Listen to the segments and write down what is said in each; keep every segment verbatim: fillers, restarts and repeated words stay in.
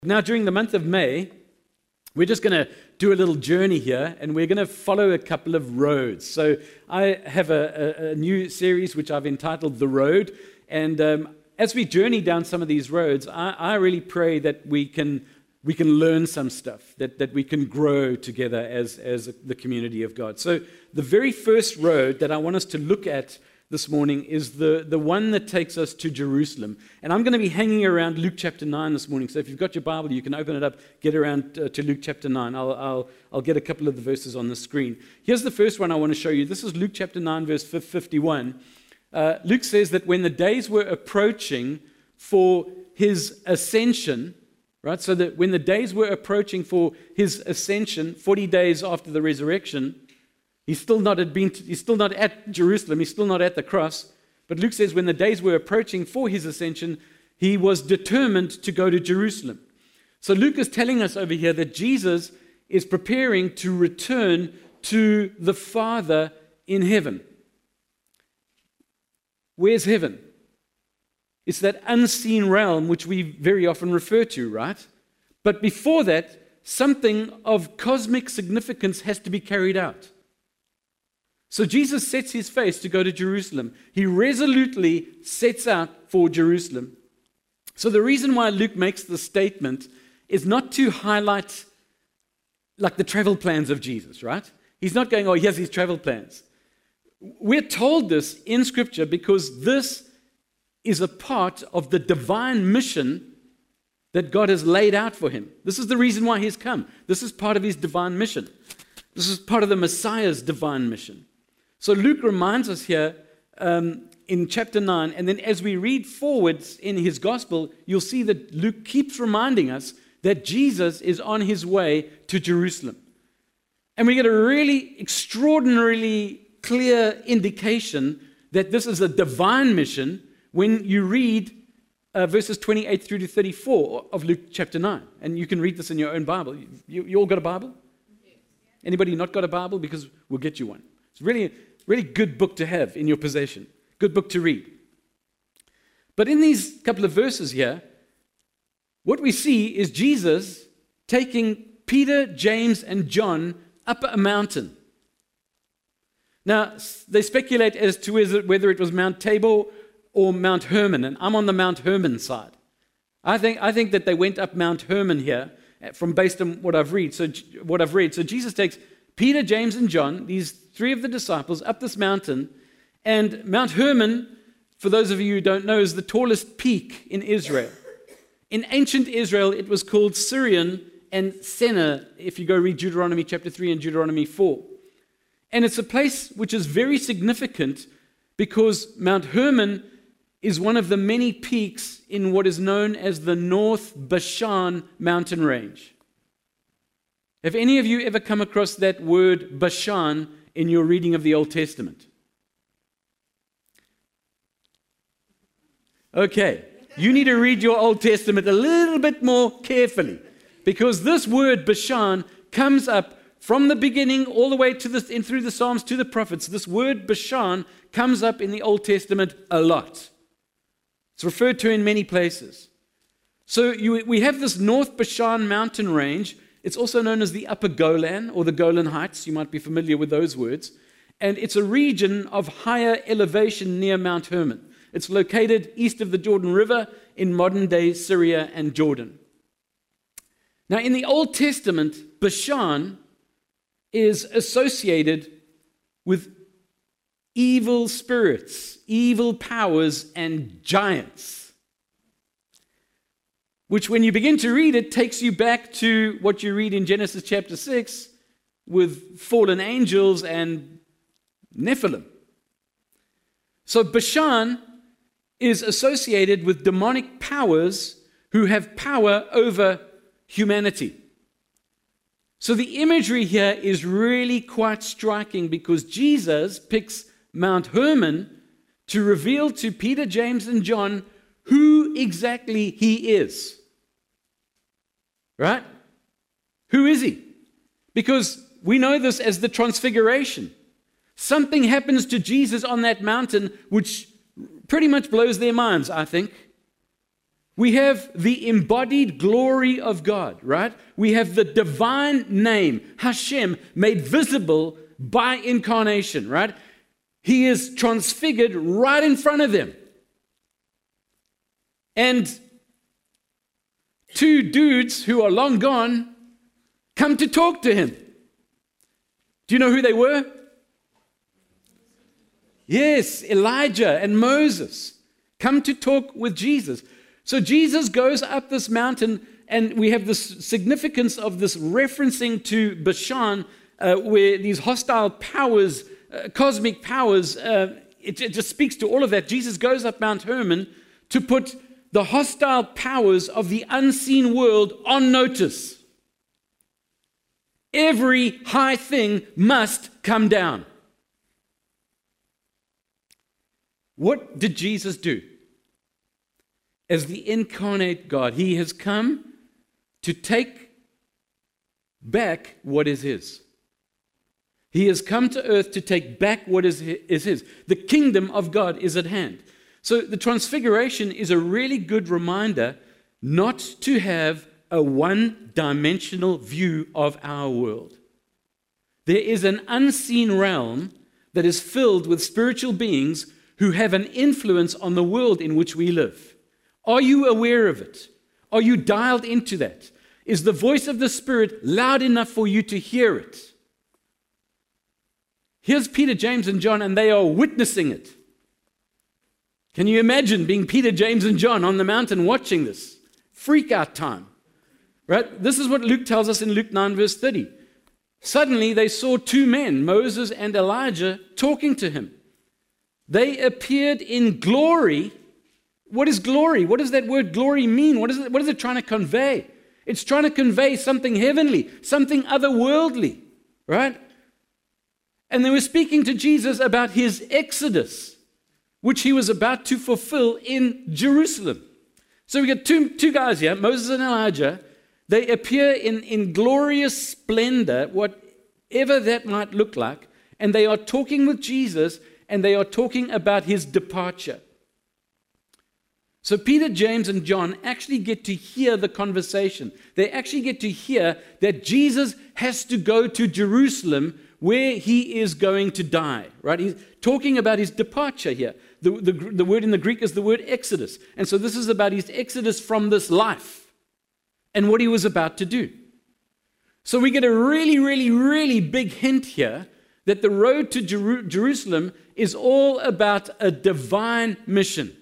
Now, during the month of May, we're just going to do a little journey here, and we're going to follow a couple of roads. So I have a, a, a new series which I've entitled The Road, and um, as we journey down some of these roads, I, I really pray that we can we can learn some stuff, that, that we can grow together as, as the community of God. So the very first road that I want us to look at this morning is the, the one that takes us to Jerusalem. And I'm going to be hanging around Luke chapter nine this morning. So if you've got your Bible, you can open it up, get around uh, to Luke chapter nine. I'll, I'll, I'll get a couple of the verses on the screen. Here's the first one I want to show you. This is Luke chapter nine, verse fifty-one. Uh, Luke says that when the days were approaching for his ascension, right? So that when the days were approaching for his ascension, forty days after the resurrection, He's still not had been. To, he's still not at Jerusalem. He's still not at the cross. But Luke says when the days were approaching for his ascension, he was determined to go to Jerusalem. So Luke is telling us over here that Jesus is preparing to return to the Father in heaven. Where's heaven? It's that unseen realm which we very often refer to, right? But before that, something of cosmic significance has to be carried out. So Jesus sets his face to go to Jerusalem. He resolutely sets out for Jerusalem. So the reason why Luke makes the statement is not to highlight like the travel plans of Jesus, right? He's not going, oh, here's his travel plans. We're told this in Scripture because this is a part of the divine mission that God has laid out for him. This is the reason why he's come. This is part of his divine mission. This is part of the Messiah's divine mission. So Luke reminds us here um, in chapter nine, and then as we read forwards in his gospel, you'll see that Luke keeps reminding us that Jesus is on his way to Jerusalem. And we get a really extraordinarily clear indication that this is a divine mission when you read uh, verses twenty-eight through to thirty-four of Luke chapter nine. And you can read this in your own Bible. You, you all got a Bible? Anybody not got a Bible? Because we'll get you one. It's really Really good book to have in your possession. Good book to read. But in these couple of verses here, what we see is Jesus taking Peter, James, and John up a mountain. Now, they speculate as to whether it was Mount Tabor or Mount Hermon, and I'm on the Mount Hermon side. I think, I think that they went up Mount Hermon here from based on what I've read. So what I've read. So Jesus takes Peter, James, and John, these three of the disciples, up this mountain. And Mount Hermon, for those of you who don't know, is the tallest peak in Israel. In ancient Israel, it was called Sirion and Seneh, if you go read Deuteronomy chapter three and Deuteronomy four. And it's a place which is very significant because Mount Hermon is one of the many peaks in what is known as the North Bashan mountain range. Have any of you ever come across that word Bashan in your reading of the Old Testament? Okay, you need to read your Old Testament a little bit more carefully because this word Bashan comes up from the beginning all the way to the, in through the Psalms to the prophets. This word Bashan comes up in the Old Testament a lot. It's referred to in many places. So you, we have this North Bashan mountain range. It's also known as the Upper Golan or the Golan Heights. You might be familiar with those words. And it's a region of higher elevation near Mount Hermon. It's located east of the Jordan River in modern-day Syria and Jordan. Now, in the Old Testament, Bashan is associated with evil spirits, evil powers, and giants, which when you begin to read it takes you back to what you read in Genesis chapter six with fallen angels and Nephilim. So Bashan is associated with demonic powers who have power over humanity. So the imagery here is really quite striking because Jesus picks Mount Hermon to reveal to Peter, James, and John who exactly he is. Right? Who is he? Because we know this as the Transfiguration. Something happens to Jesus on that mountain which pretty much blows their minds, I think. We have the embodied glory of God, right? We have the divine name, Hashem, made visible by incarnation, right? He is transfigured right in front of them. And two dudes who are long gone come to talk to him. Do you know who they were? Yes, Elijah and Moses come to talk with Jesus. So Jesus goes up this mountain, and we have this significance of this referencing to Bashan, uh, where these hostile powers, uh, cosmic powers, uh, it, it just speaks to all of that. Jesus goes up Mount Hermon to put the hostile powers of the unseen world on notice. Every high thing must come down. What did Jesus do? As the incarnate God, he has come to take back what is his. He has come to earth to take back what is his. The kingdom of God is at hand. So the transfiguration is a really good reminder not to have a one-dimensional view of our world. There is an unseen realm that is filled with spiritual beings who have an influence on the world in which we live. Are you aware of it? Are you dialed into that? Is the voice of the Spirit loud enough for you to hear it? Here's Peter, James, and John, and they are witnessing it. Can you imagine being Peter, James, and John on the mountain watching this? Freak out time. Right? This is what Luke tells us in Luke nine, verse thirty. Suddenly they saw two men, Moses and Elijah, talking to him. They appeared in glory. What is glory? What does that word glory mean? What is it, what is it trying to convey? It's trying to convey something heavenly, something otherworldly, right? And they were speaking to Jesus about his exodus, which he was about to fulfill in Jerusalem. So we got two, two guys here, Moses and Elijah. They appear in, in glorious splendor, whatever that might look like, and they are talking with Jesus, and they are talking about his departure. So Peter, James, and John actually get to hear the conversation. They actually get to hear that Jesus has to go to Jerusalem where he is going to die, right? He's talking about his departure here. The, the, the word in the Greek is the word exodus. And so this is about his exodus from this life and what he was about to do. So we get a really, really, really big hint here that the road to Jeru- Jerusalem is all about a divine mission.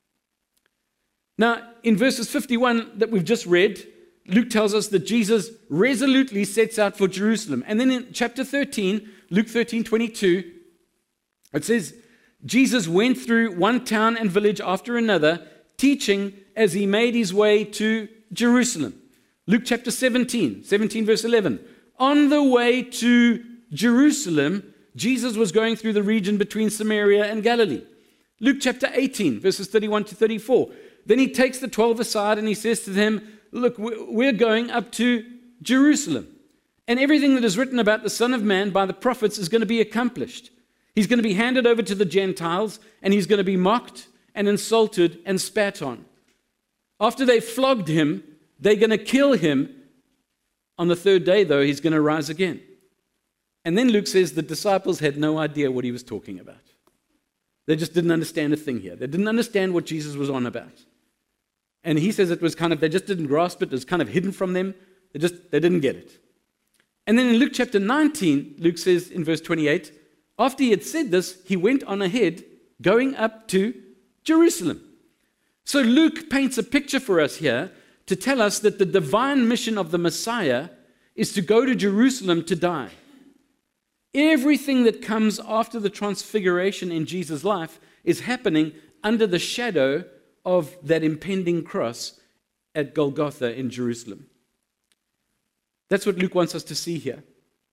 Now, in verses fifty-one that we've just read, Luke tells us that Jesus resolutely sets out for Jerusalem. And then in chapter thirteen, Luke thirteen twenty-two, it says, Jesus went through one town and village after another, teaching as he made his way to Jerusalem. Luke chapter seventeen, seventeen verse eleven. On the way to Jerusalem, Jesus was going through the region between Samaria and Galilee. Luke chapter eighteen, verses thirty-one to thirty-four. Then he takes the twelve aside and he says to them, look, we're going up to Jerusalem. And everything that is written about the Son of Man by the prophets is going to be accomplished. He's going to be handed over to the Gentiles, and he's going to be mocked and insulted and spat on. After they flogged him, they're going to kill him. On the third day, though, he's going to rise again. And then Luke says the disciples had no idea what he was talking about. They just didn't understand a thing here. They didn't understand what Jesus was on about. And he says it was kind of, they just didn't grasp it. It was kind of hidden from them. They just, they didn't get it. And then in Luke chapter nineteen, Luke says in verse twenty-eight, after he had said this, he went on ahead, going up to Jerusalem. So Luke paints a picture for us here to tell us that the divine mission of the Messiah is to go to Jerusalem to die. Everything that comes after the transfiguration in Jesus' life is happening under the shadow of that impending cross at Golgotha in Jerusalem. That's what Luke wants us to see here.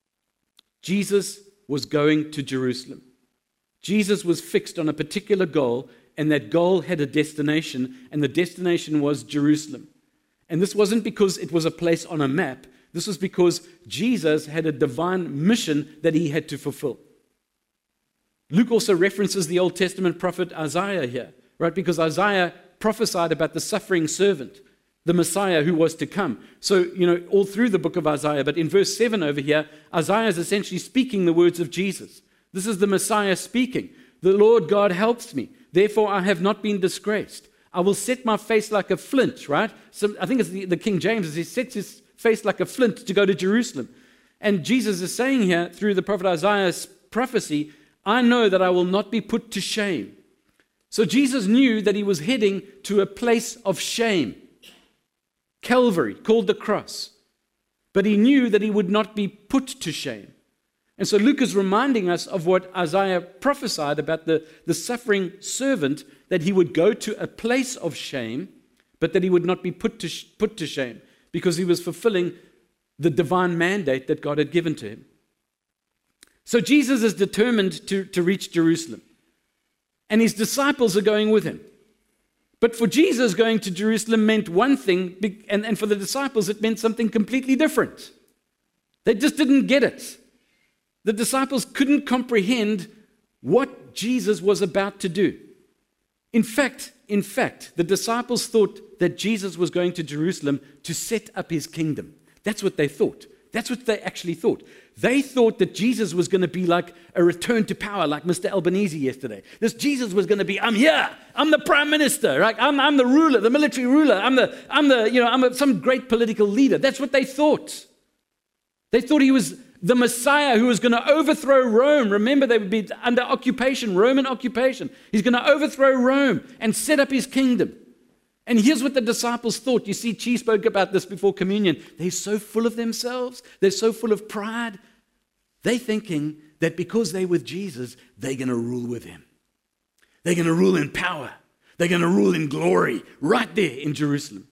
Jesus was going to Jerusalem. Jesus was fixed on a particular goal, and that goal had a destination, and the destination was Jerusalem. And this wasn't because it was a place on a map. This was because Jesus had a divine mission that he had to fulfill. Luke also references the Old Testament prophet Isaiah here, right? Because Isaiah prophesied about the suffering servant, the Messiah who was to come. So, you know, all through the book of Isaiah, but in verse seven over here, Isaiah is essentially speaking the words of Jesus. This is the Messiah speaking. The Lord God helps me. Therefore, I have not been disgraced. I will set my face like a flint, right? So I think it's the, the King James, as he sets his face like a flint to go to Jerusalem. And Jesus is saying here through the prophet Isaiah's prophecy, I know that I will not be put to shame. So Jesus knew that he was heading to a place of shame. Calvary, called the cross. But he knew that he would not be put to shame. And so Luke is reminding us of what Isaiah prophesied about the, the suffering servant, that he would go to a place of shame, but that he would not be put to, put to shame, because he was fulfilling the divine mandate that God had given to him. So Jesus is determined to, to reach Jerusalem. And his disciples are going with him. But for Jesus, going to Jerusalem meant one thing, and, and for the disciples, it meant something completely different. They just didn't get it. The disciples couldn't comprehend what Jesus was about to do. In fact, in fact, the disciples thought that Jesus was going to Jerusalem to set up his kingdom. That's what they thought. That's what they actually thought. They thought that Jesus was going to be like a return to power, like Mister Albanese yesterday. This Jesus was going to be, I'm here, I'm the prime minister, right? I'm, I'm the ruler, the military ruler. I'm the, I'm the, you know, I'm a, some great political leader. That's what they thought. They thought he was the Messiah who was going to overthrow Rome. Remember, they would be under occupation, Roman occupation. He's going to overthrow Rome and set up his kingdom. And here's what the disciples thought. You see, Chi spoke about this before communion. They're so full of themselves. They're so full of pride. They're thinking that because they're with Jesus, they're going to rule with him. They're going to rule in power. They're going to rule in glory right there in Jerusalem.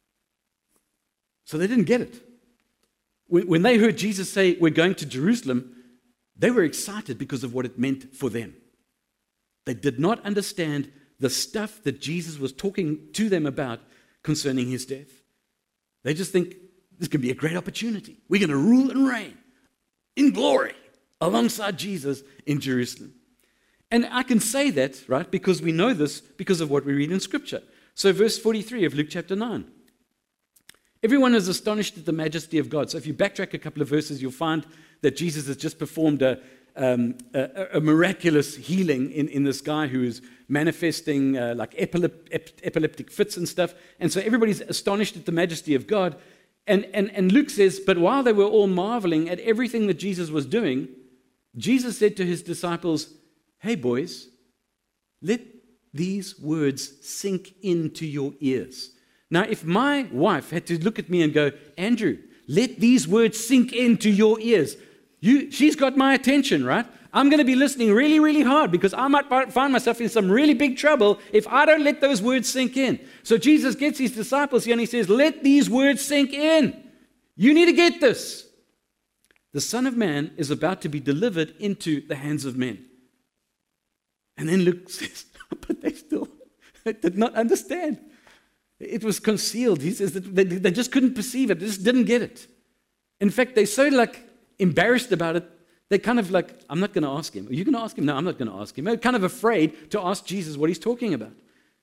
So they didn't get it. When they heard Jesus say, we're going to Jerusalem, they were excited because of what it meant for them. They did not understand the stuff that Jesus was talking to them about concerning his death. They just think, this can be a great opportunity. We're going to rule and reign in glory alongside Jesus in Jerusalem. And I can say that, right, because we know this because of what we read in Scripture. So verse forty-three of Luke chapter nine. Everyone is astonished at the majesty of God. So if you backtrack a couple of verses, you'll find that Jesus has just performed a, um, a, a miraculous healing in, in this guy who is manifesting uh, like epilep- ep- epileptic fits and stuff. And so everybody's astonished at the majesty of God. And, and, and Luke says, but while they were all marveling at everything that Jesus was doing, Jesus said to his disciples, hey boys, let these words sink into your ears. Now, if my wife had to look at me and go, Andrew, let these words sink into your ears. You, she's got my attention, right? I'm going to be listening really, really hard because I might find myself in some really big trouble if I don't let those words sink in. So Jesus gets his disciples here and he says, let these words sink in. You need to get this. The Son of Man is about to be delivered into the hands of men. And then Luke says, but they still they did not understand. It was concealed. He says that they, they just couldn't perceive it. They just didn't get it. In fact, they're so like embarrassed about it. They're kind of like, I'm not going to ask him. Are you going to ask him? No, I'm not going to ask him. They're kind of afraid to ask Jesus what he's talking about.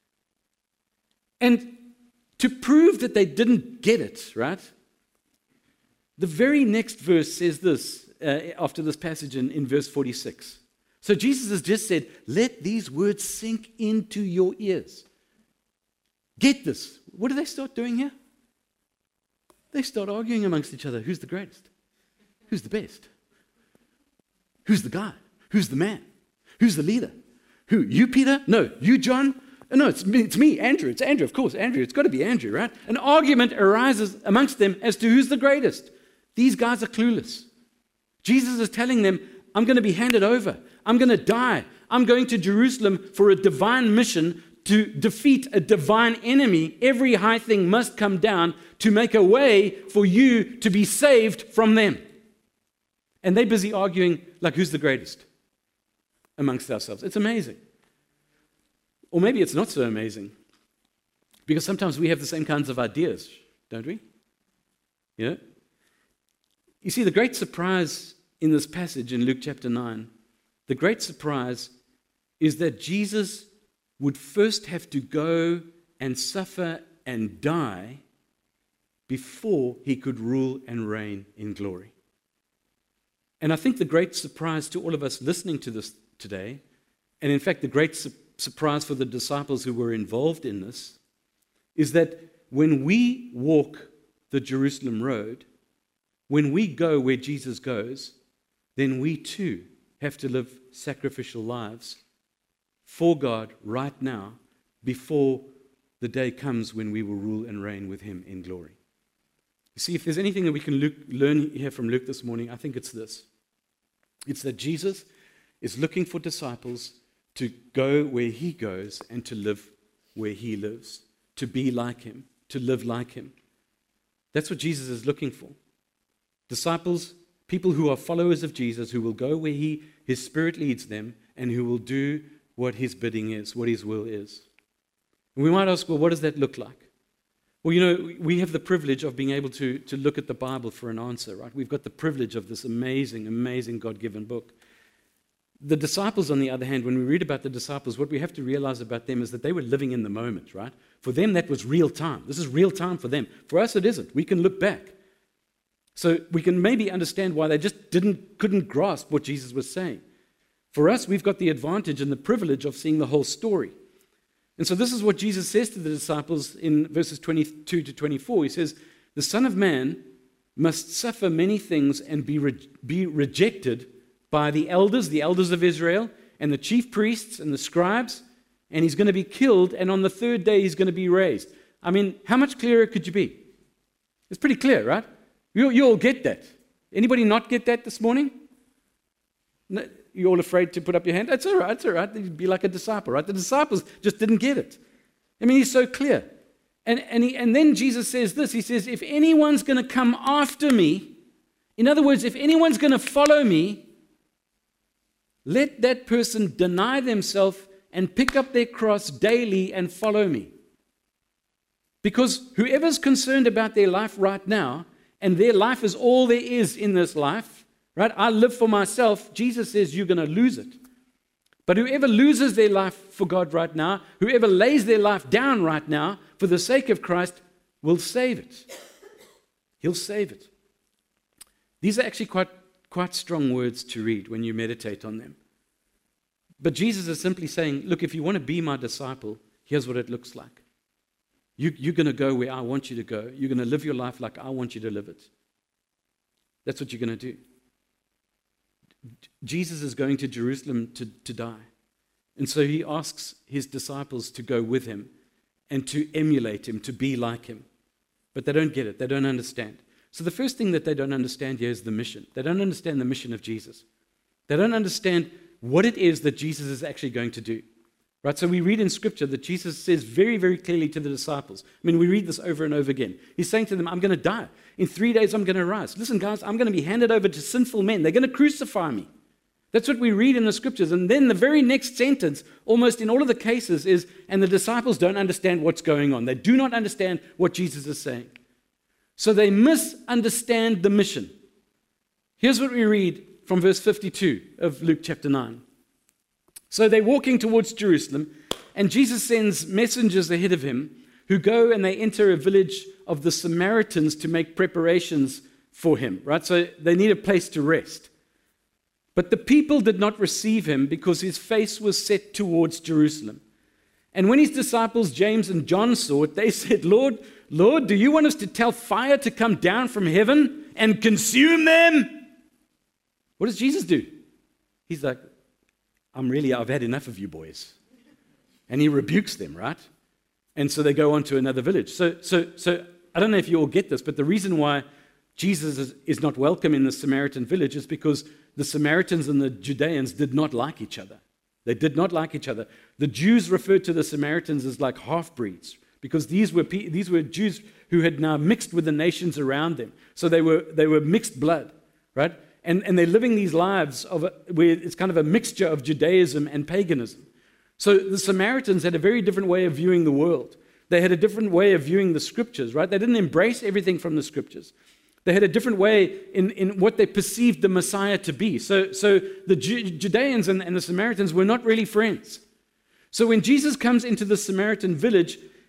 And to prove that they didn't get it, right? The very next verse says this, uh, after this passage in, in verse forty-six. So Jesus has just said, let these words sink into your ears. Get this. What do they start doing here? They start arguing amongst each other. Who's the greatest? Who's the best? Who's the guy? Who's the man? Who's the leader? Who? You, Peter? No. You, John? No, it's me, it's me, Andrew. It's Andrew, of course. Andrew. It's got to be Andrew, right? An argument arises amongst them as to who's the greatest. These guys are clueless. Jesus is telling them, I'm going to be handed over. I'm going to die. I'm going to Jerusalem for a divine mission to defeat a divine enemy. Every high thing must come down to make a way for you to be saved from them. And they're busy arguing like who's the greatest amongst ourselves. It's amazing. Or maybe it's not so amazing. Because sometimes we have the same kinds of ideas, don't we? Yeah. You see, the great surprise in this passage in Luke chapter nine, the great surprise is that Jesus would first have to go and suffer and die before he could rule and reign in glory. And I think the great surprise to all of us listening to this today, and in fact the great su- surprise for the disciples who were involved in this, is that when we walk the Jerusalem road, when we go where Jesus goes, then we too have to live sacrificial lives for God right now before the day comes when we will rule and reign with him in glory. You see, if there's anything that we can Luke, learn here from Luke this morning, I think it's this. It's that Jesus is looking for disciples to go where he goes and to live where he lives, to be like him, to live like him. That's what Jesus is looking for. Disciples, people who are followers of Jesus, who will go where he, his Spirit leads them, and who will do what his bidding is, what his will is. And we might ask, well, what does that look like? Well, you know, we have the privilege of being able to, to look at the Bible for an answer, right? We've got the privilege of this amazing, amazing God-given book. The disciples, on the other hand, when we read about the disciples, what we have to realize about them is that they were living in the moment, right? For them, that was real time. This is real time for them. For us, it isn't. We can look back. So we can maybe understand why they just didn't, couldn't grasp what Jesus was saying. For us, we've got the advantage and the privilege of seeing the whole story. And so this is what Jesus says to the disciples in verses twenty-two to twenty-four. He says, the Son of Man must suffer many things and be, re- be rejected by the elders, the elders of Israel, and the chief priests and the scribes, and he's going to be killed, and on the third day he's going to be raised. I mean, how much clearer could you be? It's pretty clear, right? You, you all get that. Anybody not get that this morning? No, you're all afraid to put up your hand? That's all right, it's all right. You'd be like a disciple, right? The disciples just didn't get it. I mean, he's so clear. And, and, he, and then Jesus says this. He says, if anyone's going to come after me, in other words, if anyone's going to follow me, let that person deny themselves and pick up their cross daily and follow me. Because whoever's concerned about their life right now, and their life is all there is in this life, right? I live for myself. Jesus says you're going to lose it. But whoever loses their life for God right now, whoever lays their life down right now for the sake of Christ, will save it. He'll save it. These are actually quite, quite strong words to read when you meditate on them. But Jesus is simply saying, look, if you want to be my disciple, here's what it looks like. You, you're going to go where I want you to go. You're going to live your life like I want you to live it. That's what you're going to do. Jesus is going to Jerusalem to, to die. And so he asks his disciples to go with him and to emulate him, to be like him. But they don't get it. They don't understand. So the first thing that they don't understand here is the mission. They don't understand the mission of Jesus. They don't understand what it is that Jesus is actually going to do. Right, so we read in Scripture that Jesus says very, very clearly to the disciples. I mean, we read this over and over again. He's saying to them, I'm going to die. In three days, I'm going to rise. Listen, guys, I'm going to be handed over to sinful men. They're going to crucify me. That's what we read in the Scriptures. And then the very next sentence, almost in all of the cases, is, and the disciples don't understand what's going on. They do not understand what Jesus is saying. So they misunderstand the mission. Here's what we read from verse fifty-two of Luke chapter nine. So they're walking towards Jerusalem, and Jesus sends messengers ahead of him who go and they enter a village of the Samaritans to make preparations for him, right? So they need a place to rest. But the people did not receive him because his face was set towards Jerusalem. And when his disciples James and John saw it, they said, Lord, Lord, do you want us to tell fire to come down from heaven and consume them? What does Jesus do? He's like, I'm really, I've had enough of you boys. And he rebukes them, right? And so they go on to another village. So, so, so I don't know if you all get this, but the reason why Jesus is, is not welcome in the Samaritan village is because the Samaritans and the Judeans did not like each other. They did not like each other. The Jews referred to the Samaritans as like half-breeds because these were these were Jews who had now mixed with the nations around them. So they were they were mixed blood, right? And, and they're living these lives of a, where it's kind of a mixture of Judaism and paganism. So the Samaritans had a very different way of viewing the world. They had a different way of viewing the Scriptures, right? They didn't embrace everything from the Scriptures. They had a different way in, in what they perceived the Messiah to be. So, so the Ju- Judeans and, and the Samaritans were not really friends. So when Jesus comes into the Samaritan village,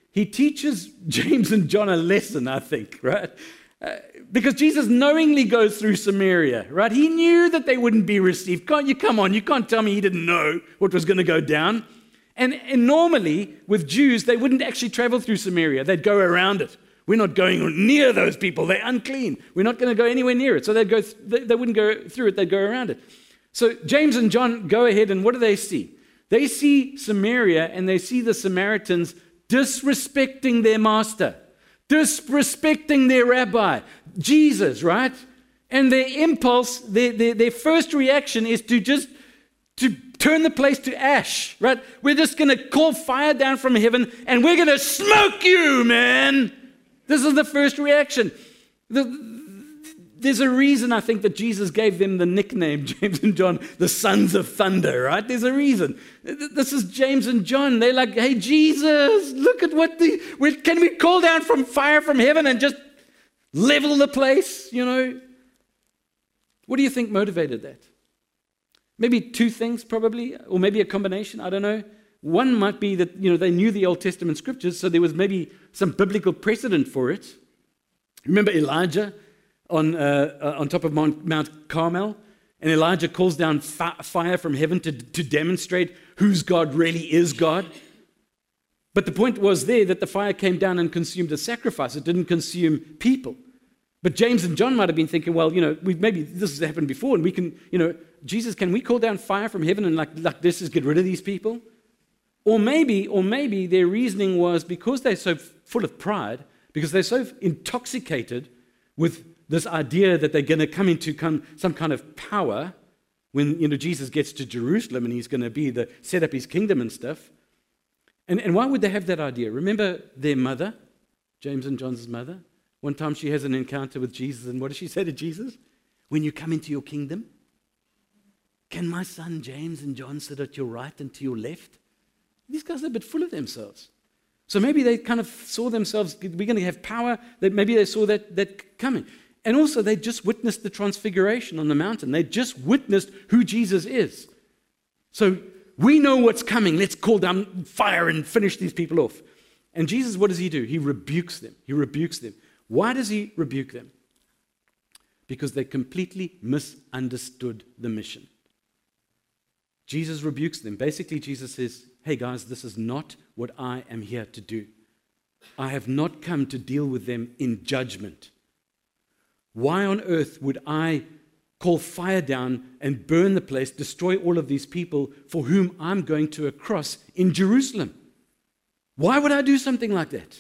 he teaches James and John a lesson, I think, right? Uh, because Jesus knowingly goes through Samaria, right? He knew that they wouldn't be received. Can't you come on? You can't tell me he didn't know what was going to go down. And, and normally, with Jews, they wouldn't actually travel through Samaria. They'd go around it. We're not going near those people. They're unclean. We're not going to go anywhere near it. So they'd go. Th- they, they wouldn't go through it. They'd go around it. So James and John go ahead, and what do they see? They see Samaria, and they see the Samaritans disrespecting their master, disrespecting their rabbi, Jesus, right? And their impulse, their, their, their first reaction is to just to turn the place to ash, right? We're just going to call fire down from heaven, and we're going to smoke you, man. This is the first reaction. The, There's a reason, I think, that Jesus gave them the nickname, James and John, the sons of thunder, right? There's a reason. This is James and John. They're like, hey, Jesus, look at what the, we, can we call down from fire from heaven and just level the place, you know? What do you think motivated that? Maybe two things, probably, or maybe a combination, I don't know. One might be that, you know, they knew the Old Testament scriptures, so there was maybe some biblical precedent for it. Remember Elijah? On, uh, uh, on top of Mount, Mount Carmel, and Elijah calls down fi- fire from heaven to, to demonstrate whose God really is God. But the point was there that the fire came down and consumed a sacrifice. It didn't consume people. But James and John might have been thinking, well, you know, we maybe this has happened before, and we can, you know, Jesus, can we call down fire from heaven and like, like this is get rid of these people? Or maybe, or maybe their reasoning was because they're so full of pride, because they're so intoxicated with this idea that they're going to come into come, some kind of power when, you know, Jesus gets to Jerusalem and he's going to be the set up his kingdom and stuff. And, and why would they have that idea? Remember their mother, James and John's mother? One time she has an encounter with Jesus, and what does she say to Jesus? When you come into your kingdom, can my son James and John sit at your right and to your left? These guys are a bit full of themselves. So maybe they kind of saw themselves, we're going to have power, that maybe they saw that, that coming. And also, they just witnessed the transfiguration on the mountain. They just witnessed who Jesus is. So we know what's coming. Let's call down fire and finish these people off. And Jesus, what does he do? He rebukes them. He rebukes them. Why does he rebuke them? Because they completely misunderstood the mission. Jesus rebukes them. Basically, Jesus says, hey guys, this is not what I am here to do. I have not come to deal with them in judgment. Why on earth would I call fire down and burn the place, destroy all of these people for whom I'm going to a cross in Jerusalem? Why would I do something like that?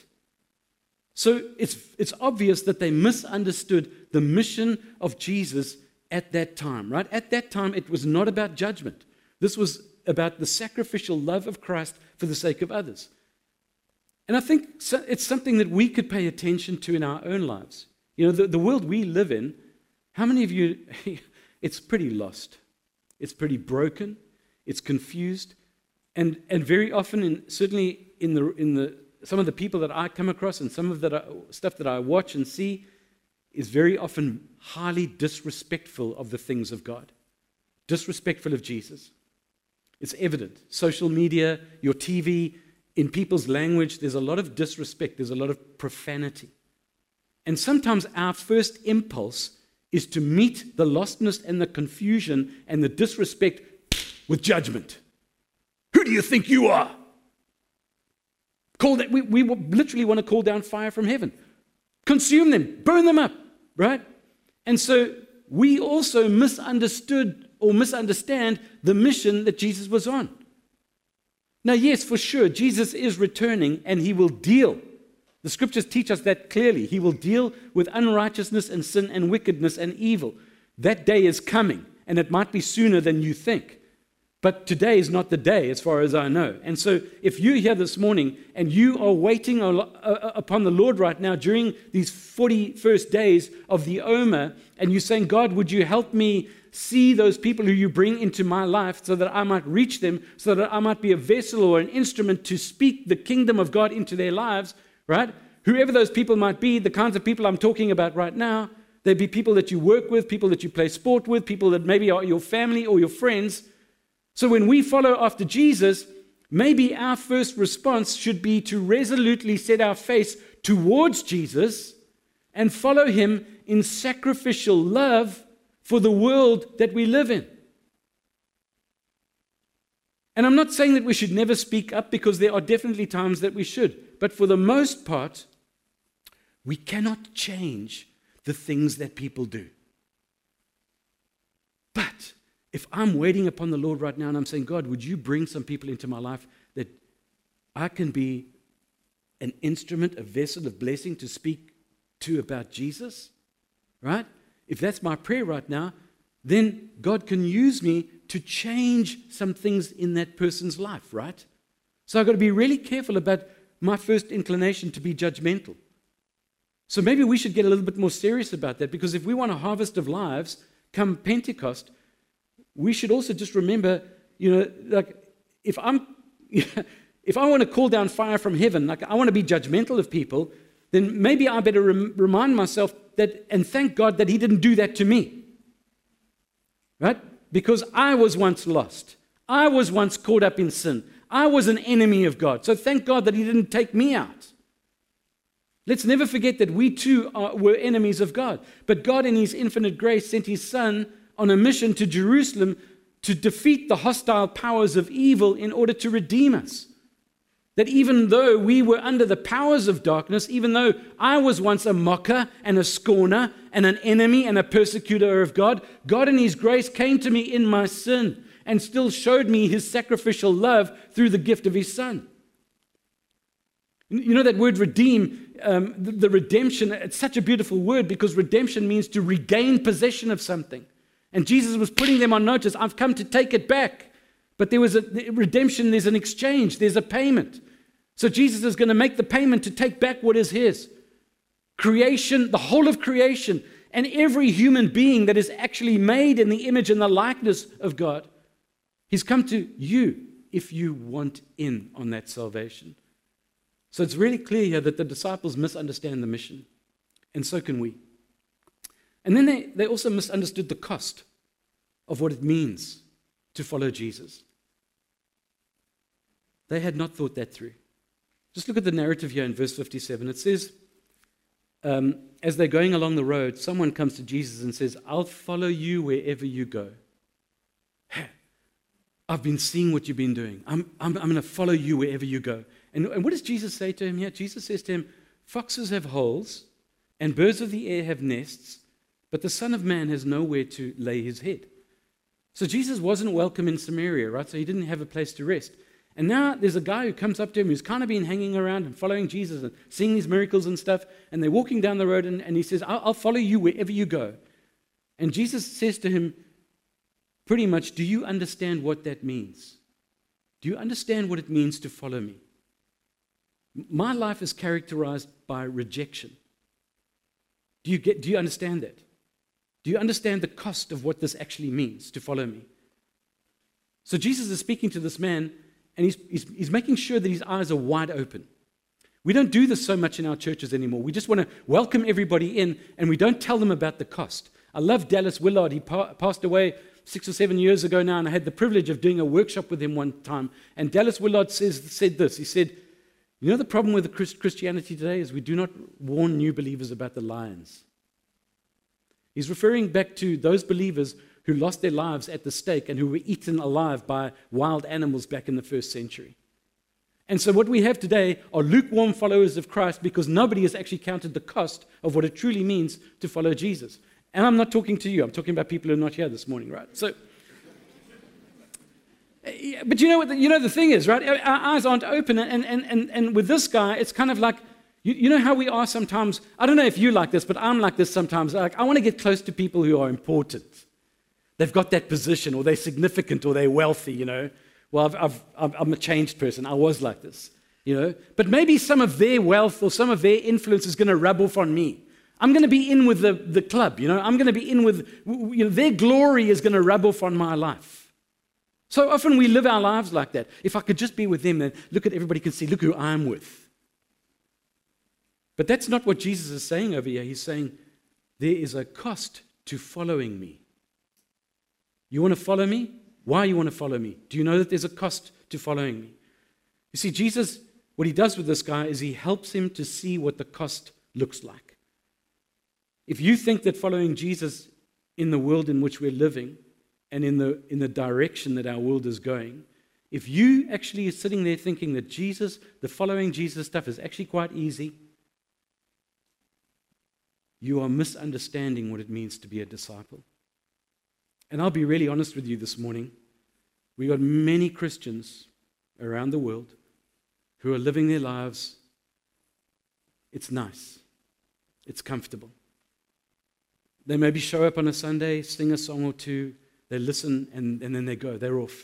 So it's, it's obvious that they misunderstood the mission of Jesus at that time, right? At that time, it was not about judgment. This was about the sacrificial love of Christ for the sake of others. And I think it's something that we could pay attention to in our own lives. You know, the, the world we live in, how many of you, it's pretty lost. It's pretty broken. It's confused. And and very often, in, certainly in the in the some of the people that I come across and some of the stuff that I watch and see is very often highly disrespectful of the things of God. Disrespectful of Jesus. It's evident. Social media, your T V, in people's language, there's a lot of disrespect. There's a lot of profanity. And sometimes our first impulse is to meet the lostness and the confusion and the disrespect with judgment. Who do you think you are? Call that, we, we literally want to call down fire from heaven. Consume them, burn them up, right? And so we also misunderstood or misunderstand the mission that Jesus was on. Now, yes, for sure, Jesus is returning and he will deal. The scriptures teach us that clearly. He will deal with unrighteousness and sin and wickedness and evil. That day is coming, and it might be sooner than you think. But today is not the day, as far as I know. And so if you're here this morning and you are waiting upon the Lord right now during these forty-first days of the Omer, and you're saying, God, would you help me see those people who you bring into my life so that I might reach them, so that I might be a vessel or an instrument to speak the kingdom of God into their lives, right? Whoever those people might be, the kinds of people I'm talking about right now, there'd be people that you work with, people that you play sport with, people that maybe are your family or your friends. So when we follow after Jesus, maybe our first response should be to resolutely set our face towards Jesus and follow him in sacrificial love for the world that we live in. And I'm not saying that we should never speak up, because there are definitely times that we should. But for the most part, we cannot change the things that people do. But if I'm waiting upon the Lord right now and I'm saying, God, would you bring some people into my life that I can be an instrument, a vessel of blessing to speak to about Jesus, right? If that's my prayer right now, then God can use me to change some things in that person's life, right? So I've got to be really careful about my first inclination to be judgmental. So maybe we should get a little bit more serious about that, because if we want a harvest of lives come Pentecost, we should also just remember, you know, like if I'm, if I want to call down fire from heaven, like I want to be judgmental of people, then maybe I better rem- remind myself that, and thank God that he didn't do that to me, right? Because I was once lost. I was once caught up in sin. I was an enemy of God. So thank God that he didn't take me out. Let's never forget that we too are, were enemies of God. But God in his infinite grace sent his Son on a mission to Jerusalem to defeat the hostile powers of evil in order to redeem us. That even though we were under the powers of darkness, even though I was once a mocker and a scorner and an enemy and a persecutor of God, God in his grace came to me in my sin and still showed me his sacrificial love through the gift of his Son. You know that word redeem, um, the, the redemption, it's such a beautiful word, because redemption means to regain possession of something. And Jesus was putting them on notice. I've come to take it back. But there was a redemption, there's an exchange, there's a payment. So Jesus is going to make the payment to take back what is his. Creation, the whole of creation, and every human being that is actually made in the image and the likeness of God, he's come to you if you want in on that salvation. So it's really clear here that the disciples misunderstand the mission, and so can we. And then they, they also misunderstood the cost of what it means to follow Jesus. They had not thought that through. Just look at the narrative here in verse fifty-seven. It says, um, as they're going along the road, someone comes to Jesus and says, I'll follow you wherever you go. I've been seeing what you've been doing. I'm, I'm, I'm going to follow you wherever you go. And, and what does Jesus say to him here? Jesus says to him, foxes have holes and birds of the air have nests, but the Son of Man has nowhere to lay his head. So Jesus wasn't welcome in Samaria, right? So he didn't have a place to rest. And now there's a guy who comes up to him who's kind of been hanging around and following Jesus and seeing these miracles and stuff. And they're walking down the road and, and he says, I'll, I'll follow you wherever you go. And Jesus says to him, pretty much, do you understand what that means? Do you understand what it means to follow me? My life is characterized by rejection. Do you get, do you understand that? Do you understand the cost of what this actually means to follow me? So Jesus is speaking to this man, and he's, he's, he's making sure that his eyes are wide open. We don't do this so much in our churches anymore. We just want to welcome everybody in, and we don't tell them about the cost. I love Dallas Willard. He pa- passed away six or seven years ago now, and I had the privilege of doing a workshop with him one time. And Dallas Willard says, said this. He said, you know the problem with the Christ- Christianity today is we do not warn new believers about the lions. He's referring back to those believers who lost their lives at the stake and who were eaten alive by wild animals back in the first century. And so what we have today are lukewarm followers of Christ because nobody has actually counted the cost of what it truly means to follow Jesus. And I'm not talking to you. I'm talking about people who are not here this morning, right? So, but you know what? The, you know the thing is, right? Our eyes aren't open, and and and and with this guy, it's kind of like, you, you know how we are sometimes. I don't know if you like this, but I'm like this sometimes. Like I want to get close to people who are important. They've got that position, or they're significant, or they're wealthy. You know. Well, I've, I've, I've, I'm a changed person. I was like this, you know. But maybe some of their wealth or some of their influence is going to rub off on me. I'm going to be in with the, the club, you know. I'm going to be in with, you know, their glory is going to rub off on my life. So often we live our lives like that. If I could just be with them, then look at everybody can see, look who I'm with. But that's not what Jesus is saying over here. He's saying there is a cost to following me. You want to follow me? Why you want to follow me? Do you know that there's a cost to following me? You see, Jesus, what he does with this guy is he helps him to see what the cost looks like. If you think that following Jesus in the world in which we're living and in the, in the direction that our world is going, if you actually are sitting there thinking that Jesus, the following Jesus stuff is actually quite easy, you are misunderstanding what it means to be a disciple. And I'll be really honest with you this morning. We got many Christians around the world who are living their lives. It's nice. It's comfortable. They maybe show up on a Sunday, sing a song or two, they listen, and, and then they go. They're off.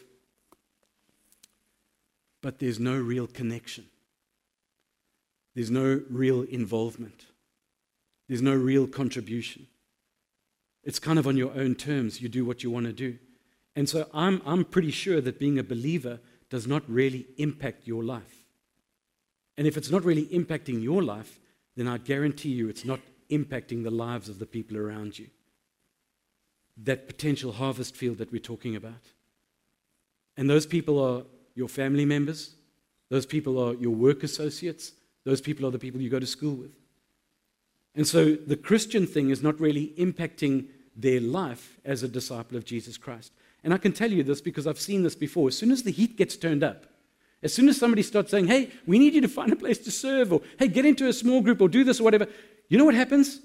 But there's no real connection. There's no real involvement. There's no real contribution. It's kind of on your own terms. You do what you want to do. And so I'm, I'm pretty sure that being a believer does not really impact your life. And if it's not really impacting your life, then I guarantee you it's not impacting the lives of the people around you. That potential harvest field that we're talking about. And those people are your family members. Those people are your work associates. Those people are the people you go to school with. And so the Christian thing is not really impacting their life as a disciple of Jesus Christ. And I can tell you this because I've seen this before. As soon as the heat gets turned up, as soon as somebody starts saying, hey, we need you to find a place to serve, or hey, get into a small group, or do this, or whatever, you know what happens?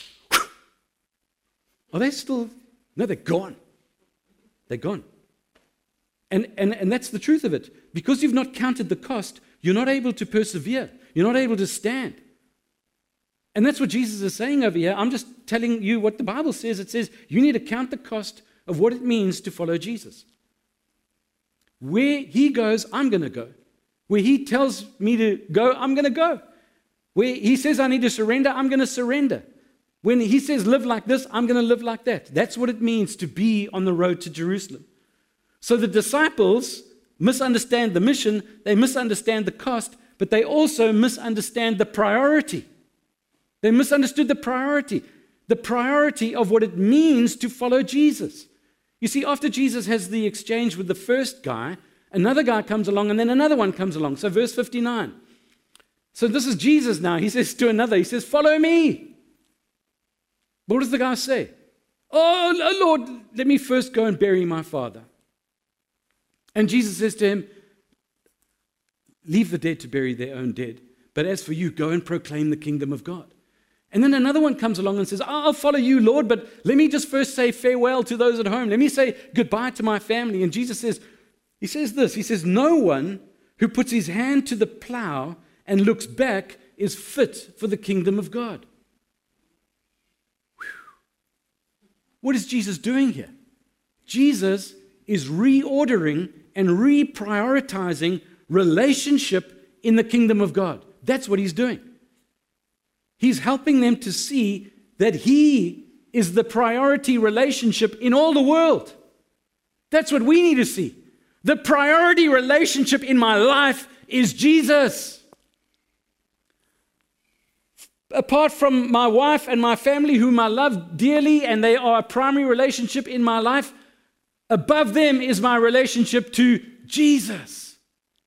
Are they still? No, they're gone. They're gone. And, and, and that's the truth of it. Because you've not counted the cost, you're not able to persevere. You're not able to stand. And that's what Jesus is saying over here. I'm just telling you what the Bible says. It says you need to count the cost of what it means to follow Jesus. Where he goes, I'm going to go. Where he tells me to go, I'm going to go. Where he says I need to surrender, I'm going to surrender. When he says live like this, I'm going to live like that. That's what it means to be on the road to Jerusalem. So the disciples misunderstand the mission, they misunderstand the cost, but they also misunderstand the priority. They misunderstood the priority, the priority of what it means to follow Jesus. You see, after Jesus has the exchange with the first guy, another guy comes along, and then another one comes along. So verse fifty-nine. So this is Jesus now. He says to another, he says, follow me. What does the guy say? Oh, Lord, let me first go and bury my father. And Jesus says to him, leave the dead to bury their own dead. But as for you, go and proclaim the kingdom of God. And then another one comes along and says, I'll follow you, Lord, but let me just first say farewell to those at home. Let me say goodbye to my family. And Jesus says, he says this, he says, no one who puts his hand to the plow and looks back is fit for the kingdom of God. Whew. What is Jesus doing here? Jesus is reordering and reprioritizing relationship in the kingdom of God. That's what he's doing. He's helping them to see that he is the priority relationship in all the world. That's what we need to see. The priority relationship in my life is Jesus. Apart from my wife and my family, whom I love dearly, and they are a primary relationship in my life, above them is my relationship to Jesus.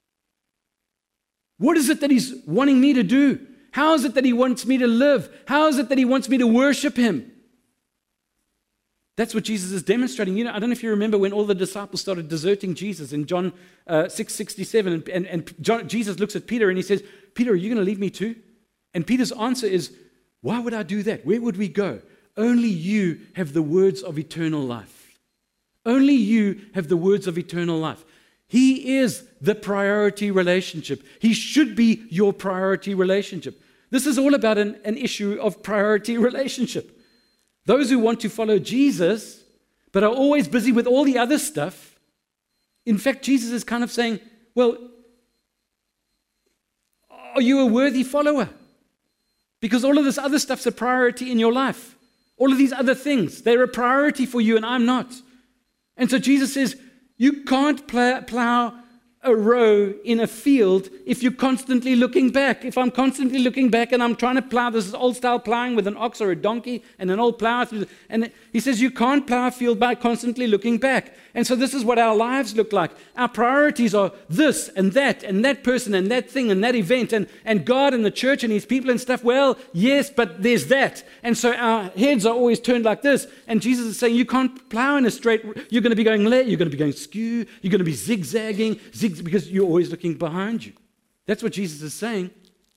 What is it that he's wanting me to do? How is it that he wants me to live? How is it that he wants me to worship him? That's what Jesus is demonstrating. You know, I don't know if you remember when all the disciples started deserting Jesus in John uh, six sixty-seven, and, and, and John, Jesus looks at Peter and he says, Peter, are you going to leave me too? And Peter's answer is, why would I do that? Where would we go? Only you have the words of eternal life. Only you have the words of eternal life. He is the priority relationship. He should be your priority relationship. This is all about an, an issue of priority relationship. Those who want to follow Jesus, but are always busy with all the other stuff, in fact, Jesus is kind of saying, well, are you a worthy follower? Because all of this other stuff's a priority in your life. All of these other things, they're a priority for you and I'm not. And so Jesus says, you can't plow a row in a field if you're constantly looking back. If I'm constantly looking back and I'm trying to plow, this is old style plowing with an ox or a donkey and an old plow. And he says you can't plow a field by constantly looking back. And so this is what our lives look like. Our priorities are this and that and that person and that thing and that event and, and God and the church and his people and stuff. Well, yes, but there's that. And so our heads are always turned like this. And Jesus is saying you can't plow in a straight, you're going to be going left, you're going to be going skew, you're going to be zigzagging, zig because you're always looking behind you. That's what Jesus is saying.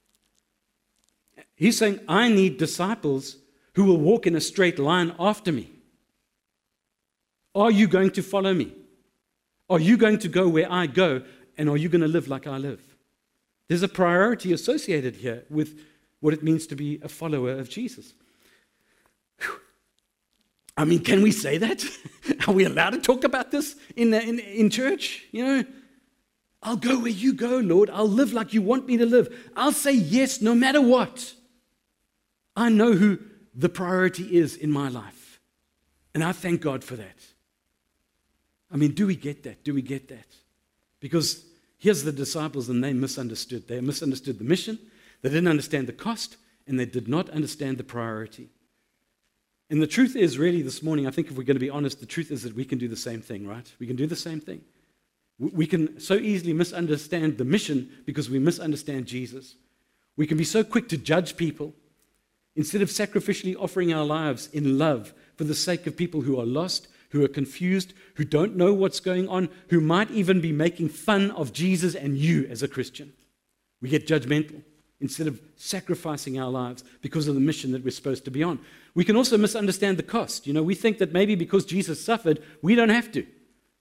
He's saying, I need disciples who will walk in a straight line after me. Are you going to follow me? Are you going to go where I go? And are you going to live like I live? There's a priority associated here with what it means to be a follower of Jesus. Whew. I mean, can we say that? Are we allowed to talk about this in, in, in church? You know, I'll go where you go, Lord. I'll live like you want me to live. I'll say yes no matter what. I know who the priority is in my life. And I thank God for that. I mean, do we get that? Do we get that? Because here's the disciples and they misunderstood. They misunderstood the mission. They didn't understand the cost. And they did not understand the priority. And the truth is, really, this morning, I think if we're going to be honest, the truth is that we can do the same thing, right? We can do the same thing. We can so easily misunderstand the mission because we misunderstand Jesus. We can be so quick to judge people instead of sacrificially offering our lives in love for the sake of people who are lost, who are confused, who don't know what's going on, who might even be making fun of Jesus and you as a Christian. We get judgmental instead of sacrificing our lives because of the mission that we're supposed to be on. We can also misunderstand the cost. You know, we think that maybe because Jesus suffered, we don't have to.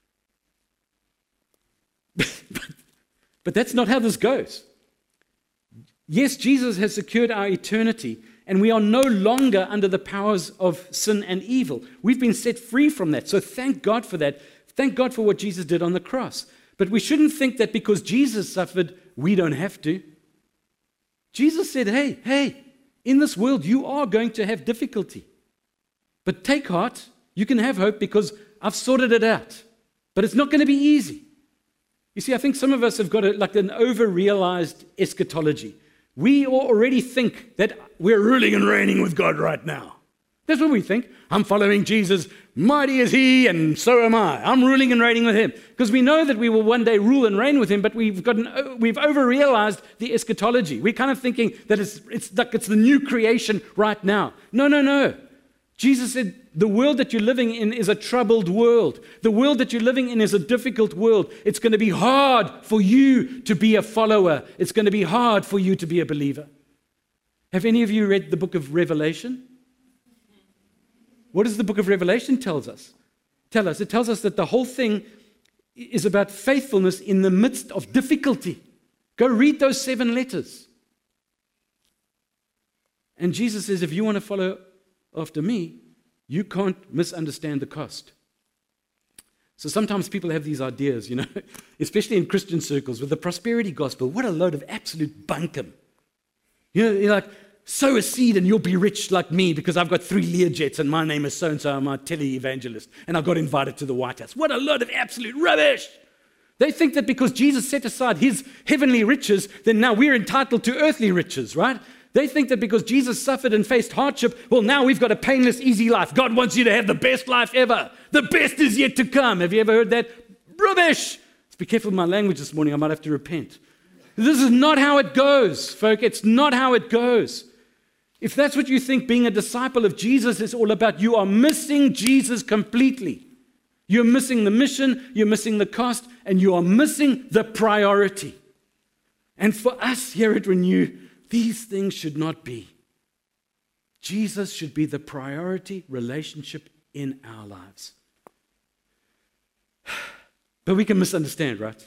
But, but that's not how this goes. Yes, Jesus has secured our eternity, and we are no longer under the powers of sin and evil. We've been set free from that. So thank God for that. Thank God for what Jesus did on the cross. But we shouldn't think that because Jesus suffered, we don't have to. Jesus said, hey, hey, in this world you are going to have difficulty. But take heart, you can have hope because I've sorted it out. But it's not going to be easy. You see, I think some of us have got a, like an over-realized eschatology. We already think that we're ruling and reigning with God right now. That's what we think. I'm following Jesus. Mighty is he, and so am I. I'm ruling and reigning with him. Because we know that we will one day rule and reign with him, but we've got an, we've over-realized the eschatology. We're kind of thinking that it's, it's like it's the new creation right now. No, no, no. Jesus said, the world that you're living in is a troubled world. The world that you're living in is a difficult world. It's going to be hard for you to be a follower. It's going to be hard for you to be a believer. Have any of you read the book of Revelation? What does the book of Revelation tells us? Tell us. It tells us that the whole thing is about faithfulness in the midst of difficulty. Go read those seven letters. And Jesus says, if you want to follow after me, you can't misunderstand the cost. So sometimes people have these ideas, you know, especially in Christian circles with the prosperity gospel. What a load of absolute bunkum. You know, you're like, sow a seed and you'll be rich like me because I've got three Learjets and my name is so-and-so, I'm a tele-evangelist, and I got invited to the White House. What a load of absolute rubbish. They think that because Jesus set aside his heavenly riches, then now we're entitled to earthly riches, right? They think that because Jesus suffered and faced hardship, well, now we've got a painless, easy life. God wants you to have the best life ever. The best is yet to come. Have you ever heard that? Rubbish. Let's be careful with my language this morning. I might have to repent. This is not how it goes, folk. It's not how it goes. If that's what you think being a disciple of Jesus is all about, you are missing Jesus completely. You're missing the mission, you're missing the cost, and you are missing the priority. And for us here at Renew, these things should not be. Jesus should be the priority relationship in our lives. But we can misunderstand, right?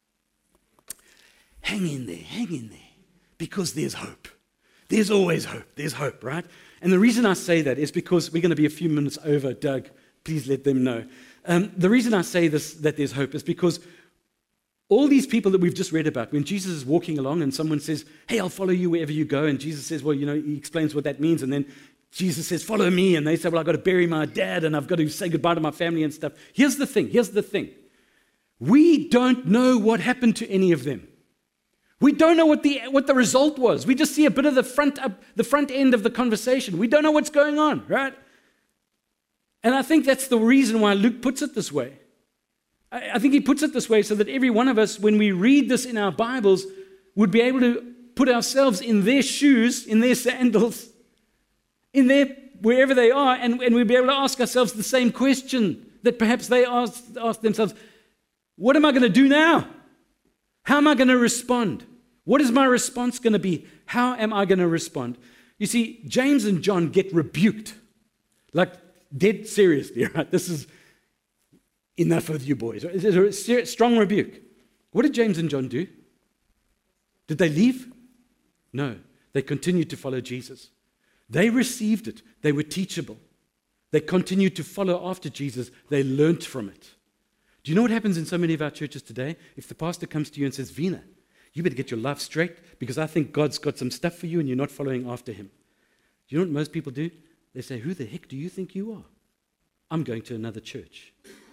Hang in there, hang in there, because there's hope. There's always hope. There's hope, right? And the reason I say that is because we're going to be a few minutes over. Doug, please let them know. Um, the reason I say this, that there's hope, is because all these people that we've just read about, when Jesus is walking along and someone says, hey, I'll follow you wherever you go, and Jesus says, well, you know, he explains what that means, and then Jesus says, follow me, and they say, well, I've got to bury my dad, and I've got to say goodbye to my family and stuff. Here's the thing, here's the thing. We don't know what happened to any of them. We don't know what the, what the result was. We just see a bit of the front, up, the front end of the conversation. We don't know what's going on, right? And I think that's the reason why Luke puts it this way. I, I think he puts it this way so that every one of us, when we read this in our Bibles, would be able to put ourselves in their shoes, in their sandals, in their, wherever they are, and, and we'd be able to ask ourselves the same question that perhaps they asked, asked themselves. What am I going to do now? How am I going to respond? What is my response going to be? How am I going to respond? You see, James and John get rebuked, like dead seriously, right? This is enough with you boys. It's a serious, strong rebuke. What did James and John do? Did they leave? No, they continued to follow Jesus. They received it. They were teachable. They continued to follow after Jesus. They learned from it. Do you know what happens in so many of our churches today? If the pastor comes to you and says, Vina, you better get your life straight because I think God's got some stuff for you and you're not following after him. Do you know what most people do? They say, who the heck do you think you are? I'm going to another church.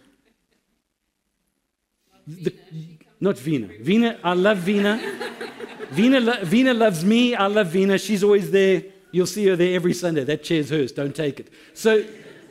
The, not Vina. Vina, I love Vina. Vina, lo- Vina loves me. I love Vina. She's always there. You'll see her there every Sunday. That chair's hers. Don't take it. So,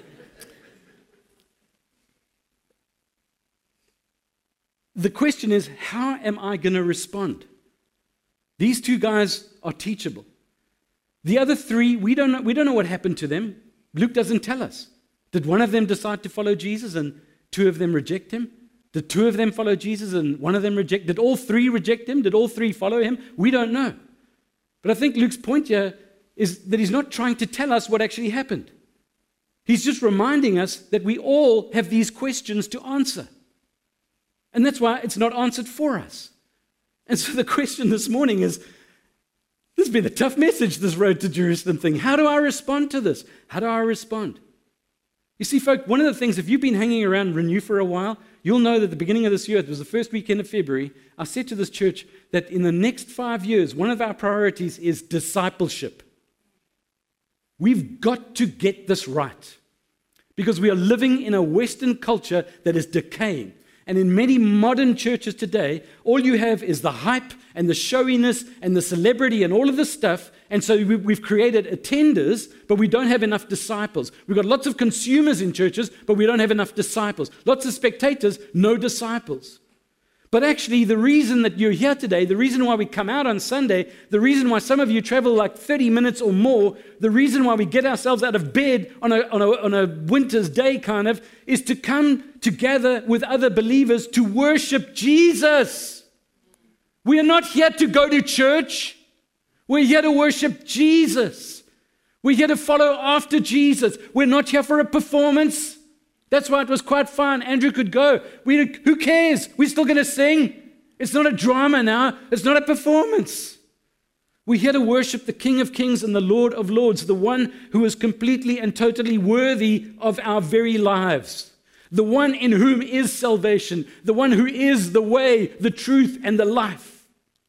the question is, how am I going to respond? These two guys are teachable. The other three, we don't know, we don't know what happened to them. Luke doesn't tell us. Did one of them decide to follow Jesus and two of them reject him? Did two of them follow Jesus and one of them reject? Did all three reject him? Did all three follow him? We don't know. But I think Luke's point here is that he's not trying to tell us what actually happened. He's just reminding us that we all have these questions to answer. And that's why it's not answered for us. And so the question this morning is, this has been a tough message, this road to Jerusalem thing. How do I respond to this? How do I respond? You see, folk, one of the things, if you've been hanging around Renew for a while, you'll know that at the beginning of this year, it was the first weekend of February, I said to this church that in the next five years, one of our priorities is discipleship. We've got to get this right because we are living in a Western culture that is decaying. And in many modern churches today, all you have is the hype and the showiness and the celebrity and all of this stuff. And so we've created attenders, but we don't have enough disciples. We've got lots of consumers in churches, but we don't have enough disciples. Lots of spectators, no disciples. But actually, the reason that you're here today, the reason why we come out on Sunday, the reason why some of you travel like thirty minutes or more, the reason why we get ourselves out of bed on a, on a, on a winter's day kind of, is to come together with other believers to worship Jesus. We are not here to go to church. We're here to worship Jesus. We're here to follow after Jesus. We're not here for a performance. That's why it was quite fun. Andrew could go. We, who cares? We're still going to sing. It's not a drama now. It's not a performance. We're here to worship the King of Kings and the Lord of Lords, the one who is completely and totally worthy of our very lives, the one in whom is salvation, the one who is the way, the truth, and the life.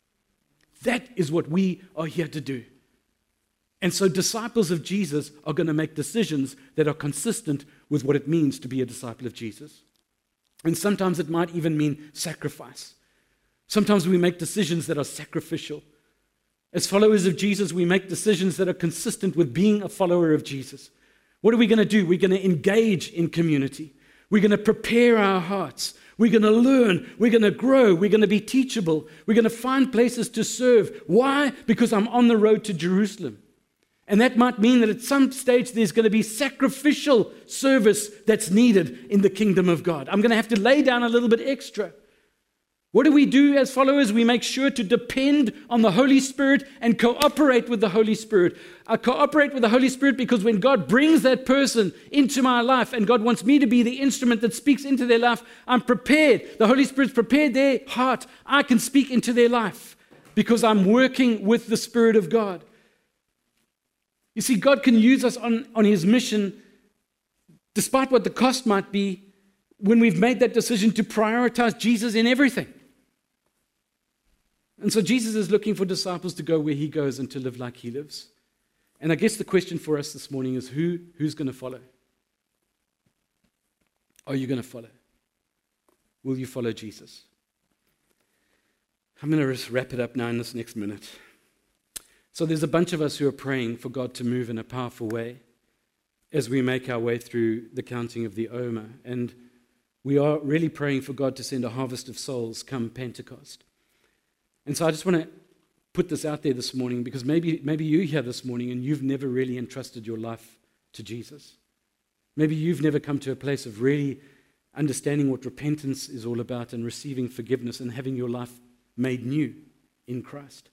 That is what we are here to do. And so disciples of Jesus are going to make decisions that are consistent with what it means to be a disciple of Jesus. And sometimes it might even mean sacrifice. Sometimes we make decisions that are sacrificial. As followers of Jesus, we make decisions that are consistent with being a follower of Jesus. What are we going to do? We're going to engage in community. We're going to prepare our hearts. We're going to learn. We're going to grow. We're going to be teachable. We're going to find places to serve. Why? Because I'm on the road to Jerusalem. And that might mean that at some stage there's going to be sacrificial service that's needed in the kingdom of God. I'm going to have to lay down a little bit extra. What do we do as followers? We make sure to depend on the Holy Spirit and cooperate with the Holy Spirit. I cooperate with the Holy Spirit because when God brings that person into my life and God wants me to be the instrument that speaks into their life, I'm prepared. The Holy Spirit's prepared their heart. I can speak into their life because I'm working with the Spirit of God. You see, God can use us on, on His mission, despite what the cost might be, when we've made that decision to prioritize Jesus in everything. And so Jesus is looking for disciples to go where He goes and to live like He lives. And I guess the question for us this morning is who, who's going to follow? Are you going to follow? Will you follow Jesus? I'm going to just wrap it up now in this next minute. So there's a bunch of us who are praying for God to move in a powerful way as we make our way through the counting of the Omer. And we are really praying for God to send a harvest of souls come Pentecost. And so I just want to put this out there this morning, because maybe, maybe you're here this morning and you've never really entrusted your life to Jesus. Maybe you've never come to a place of really understanding what repentance is all about and receiving forgiveness and having your life made new in Christ.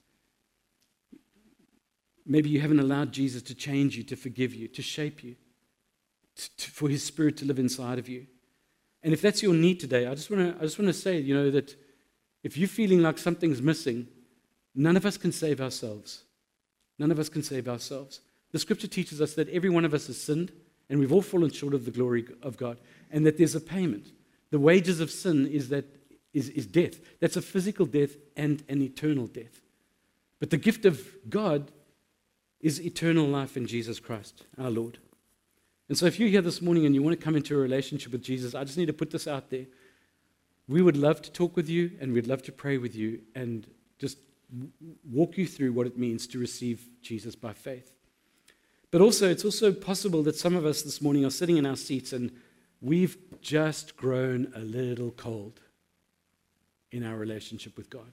Maybe you haven't allowed Jesus to change you, to forgive you, to shape you, to, to, for his Spirit to live inside of you. And if that's your need today, I just want to I just want to say, you know, that if you're feeling like something's missing, none of us can save ourselves. None of us can save ourselves. The scripture teaches us that every one of us has sinned, and we've all fallen short of the glory of God, and that there's a payment. The wages of sin is that is, is death. That's a physical death and an eternal death. But the gift of God is eternal life in Jesus Christ, our Lord. And so if you're here this morning and you want to come into a relationship with Jesus, I just need to put this out there. We would love to talk with you, and we'd love to pray with you and just walk you through what it means to receive Jesus by faith. But also, it's also possible that some of us this morning are sitting in our seats and we've just grown a little cold in our relationship with God.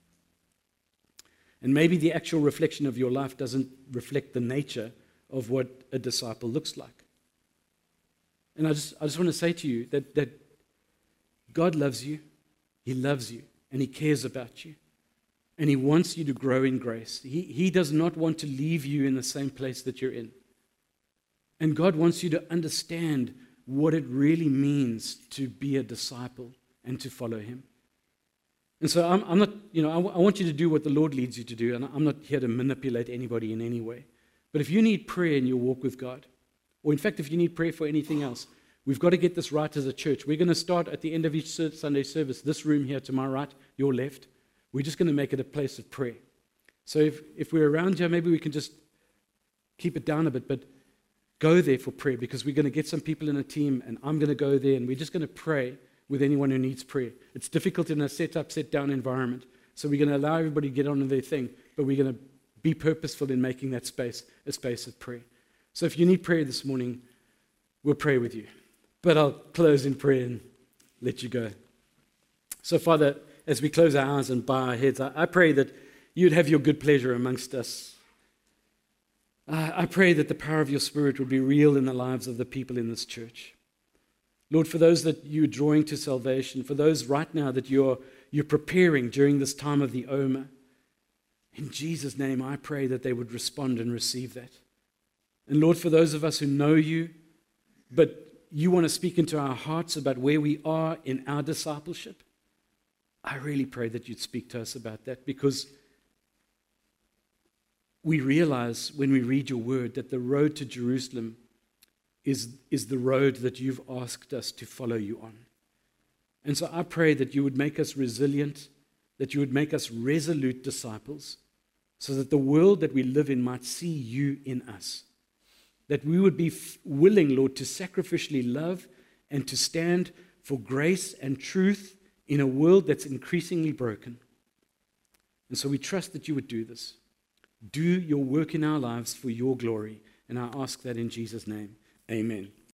And maybe the actual reflection of your life doesn't reflect the nature of what a disciple looks like. And I just, I just want to say to you that, that God loves you, he loves you, and he cares about you. And he wants you to grow in grace. He, he does not want to leave you in the same place that you're in. And God wants you to understand what it really means to be a disciple and to follow him. And so I'm, I'm not, you know, I, w- I want you to do what the Lord leads you to do, and I'm not here to manipulate anybody in any way. But if you need prayer in your walk with God, or in fact, if you need prayer for anything else, we've got to get this right as a church. We're going to start at the end of each Sunday service, this room here to my right, your left. We're just going to make it a place of prayer. So if, if we're around here, maybe we can just keep it down a bit, but go there for prayer, because we're going to get some people in a team, and I'm going to go there, and we're just going to pray with anyone who needs prayer. It's difficult in a set-up, set-down environment, so we're going to allow everybody to get on with their thing, but we're going to be purposeful in making that space a space of prayer. So if you need prayer this morning, we'll pray with you. But I'll close in prayer and let you go. So Father, as we close our eyes and bow our heads, I, I pray that you'd have your good pleasure amongst us. I, I pray that the power of your Spirit would be real in the lives of the people in this church. Lord, for those that you're drawing to salvation, for those right now that you're, you're preparing during this time of the Omer, in Jesus' name, I pray that they would respond and receive that. And Lord, for those of us who know you, but you want to speak into our hearts about where we are in our discipleship, I really pray that you'd speak to us about that, because we realize when we read your word that the road to Jerusalem is, is the road that you've asked us to follow you on. And so I pray that you would make us resilient, that you would make us resolute disciples, so that the world that we live in might see you in us. That we would be f- willing, Lord, to sacrificially love and to stand for grace and truth in a world that's increasingly broken. And so we trust that you would do this. Do your work in our lives for your glory. And I ask that in Jesus' name. Amen.